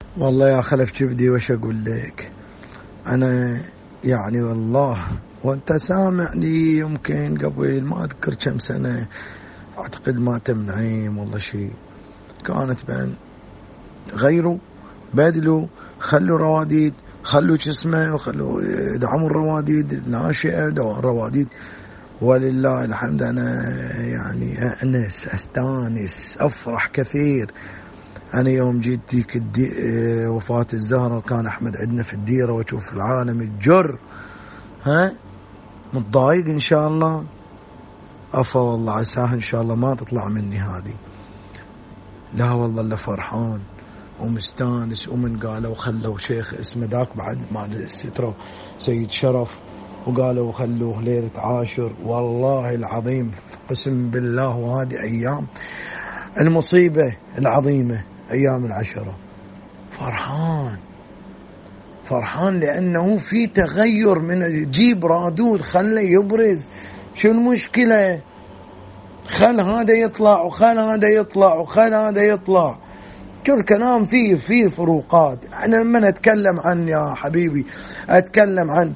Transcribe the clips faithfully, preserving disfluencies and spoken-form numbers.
والله يا خلف جبدي وش أقول لك، أنا يعني والله وأنت سامعني يمكن قبل ما أذكر كم سنة، أعتقد ماتم نعيم والله شيء، كانت بين غيروا بدلوا خلوا رواديد، خلوا جسمه وخلوا دعموا الرواديد الناشئة الرواديد، ولله الحمد. أنا يعني أنس أستانس أفرح كثير. أنا يوم جيت ديك الدي... وفاة الزهرة كان أحمد عندنا في الديرة، وأشوف العالم الجر ها متضايق إن شاء الله، أفا والله عساها إن شاء الله ما تطلع مني هذه. لا والله إلا فرحان ومستانس. ومن قالوا خلوا شيخ اسمه ذاك بعد مال السترة سيد شرف، وقالوا خلوه ليلة عاشر. والله العظيم قسم بالله، وهذه أيام المصيبة العظيمة، أيام العشرة. فرحان فرحان لأنه في تغير، من جيب رادود خله يبرز. شو المشكلة؟ خل هذا يطلع وخل هذا يطلع وخل هذا يطلع. شو الكلام فيه فيه فروقات. أنا لما أتكلم عن يا حبيبي أتكلم عن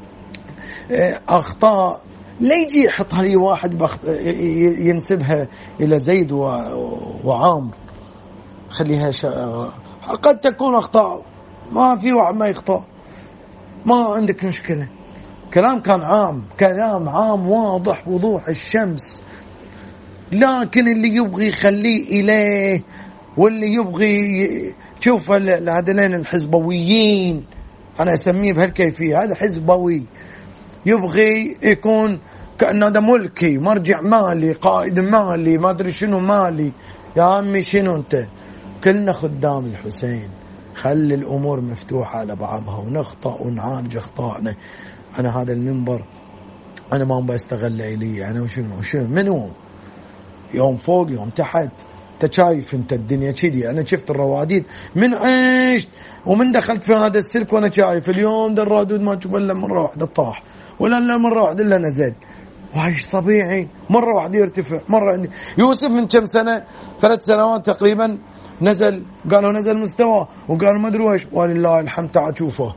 أخطاء، لا يجي يحطها لي واحد بخط... ينسبها إلى زيد و... وعامر، خليها ش... قد تكون أخطاء، ما في واحد ما يخطأ، ما عندك مشكلة. كلام كان عام، كلام عام واضح وضوح الشمس. لكن اللي يبغي يخليه إليه، واللي يبغي تشوف هذين الحزبويين، أنا أسميه بهالكيفية، هذا حزبوي يبغي يكون كأنه ده ملكي، مرجع مالي، قائد مالي، ما أدري شنو مالي. يا عمي شنو أنت؟ كلنا خدام الحسين، خلي الأمور مفتوحة على بعضها، ونخطأ ونعالج أخطائنا. أنا هذا المنبر أنا ما بستغل إلي، أنا وشنو شنو منو يوم فوق يوم تحت. انت شايف انت الدنيا كذي. انا شفت الرواديد من عشت ومن دخلت في هذا السلك، وانا شايف اليوم ده الرادود ما تشوف الا مره واحده طاح، ولا الا مره واحده الا نزل، وعيش طبيعي. مره واحده يرتفع، مره عندي يوسف من كم سنه، ثلاث سنوات تقريبا، نزل، قالوا نزل مستوى، وقالوا ما ادري ايش، ولله الحمد. تعال شوفه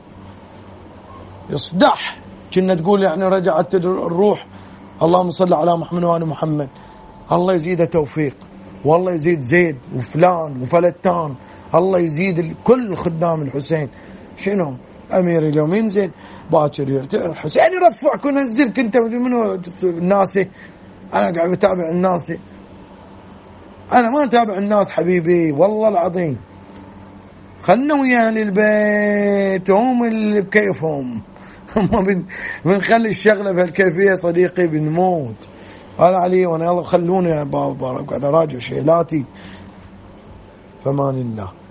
يصدح، كنا تقول يعني رجعت الروح. اللهم صل على محمد وآل محمد. الله يزيده توفيق، والله يزيد زيد وفلان وفلتان، الله يزيد كل خدام الحسين. شنو أمير اليوم ينزل باكر يرتفع، الحسين يرفعك ونزلك. انت منو الناس؟ انا قاعد اتابع الناس، انا ما اتابع الناس حبيبي والله العظيم. خلنا ويا اهل البيت هم اللي بكيفهم. هم بنخلي الشغله بهالكيفيه صديقي بنموت. قال علي وانا يلا خلوني يا بابا قاعد اراجع شيلاتي. فمان الله.